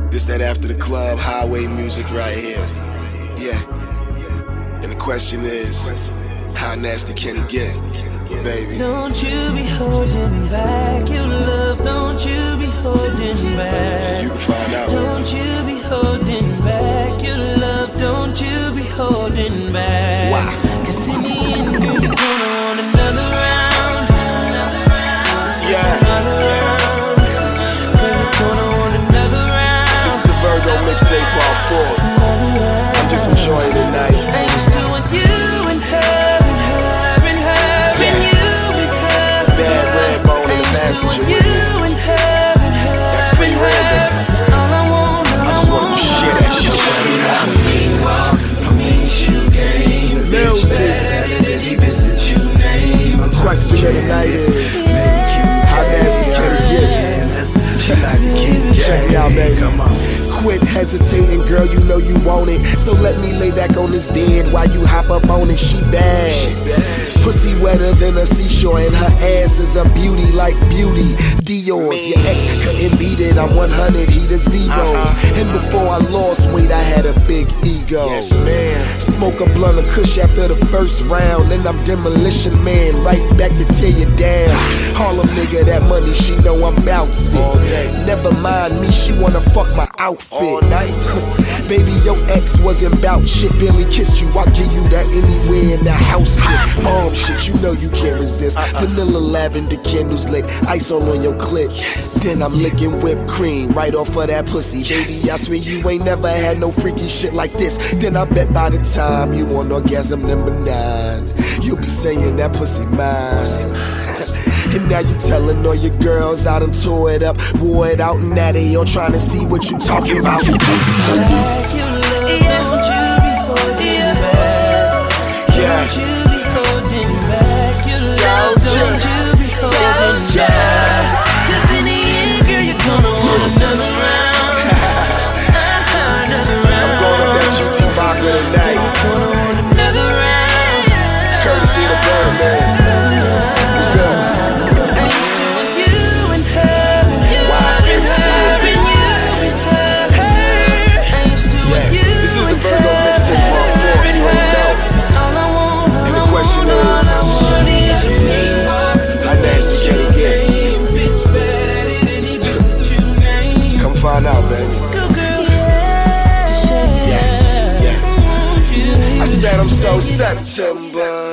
This that after the club highway music right here. Yeah. And the question is, how nasty can it get? Well, baby, don't you be holding back your love, don't you be holding back. You can find out. Don't you be holding back your love, don't you be holding back. Wow. Cause in the end, girl, you're gonna want another round. Yeah. Another round. Girl, you're gonna want another round. This is the Virgo mixtape part 4. I'm just enjoying the night. I used to want you and her and her and her and you and her. Bad red bone in the passenger with me. That's pretty random. I just wanted to share that shit. Music. The question of the night is, how nasty can it get? Check me out, baby. Quit hesitating, girl, you know you want it. So let me lay back on this bed while you hop up on it. She bad. Pussy wetter than a seashore, and her ass is a beauty like beauty. Dior's, your ex couldn't beat it. I'm 100, he the zeros. And before I lost weight, I had a big ego. Yes, man. Smoke a blunt of kush after the first round, and I'm demolition man, right back to tear you down. Harlem nigga, that money, she know I'm bouncy. Never mind me, she wanna fuck my outfit. All night. Baby, your ex wasn't bout shit, barely kissed you. I'll give you that anywhere in the house. Bomb shit, you know you can't resist. Vanilla lavender candles lit, ice all on your clit. Then I'm licking whipped cream right off of that pussy. Baby, I swear you ain't never had no freaky shit like this. Then I bet by the time you on orgasm number 9, you'll be saying that pussy mine. And now you telling all your girls I done tore it up, wore it out, and now they all trying to see what you talking about. Like you love, don't you be holding back. Don't you be holding back your love, don't you be holding back. Cause in the end, girl, you're gonna want another round. Another round. I'm going up that GT vodka tonight. You're gonna want another round. Courtesy of the Burner Man. What's good? Virgo mixtape part 4, you already know. And the question is, how nasty can it get? Come find out, baby. Yeah. I said I'm so September.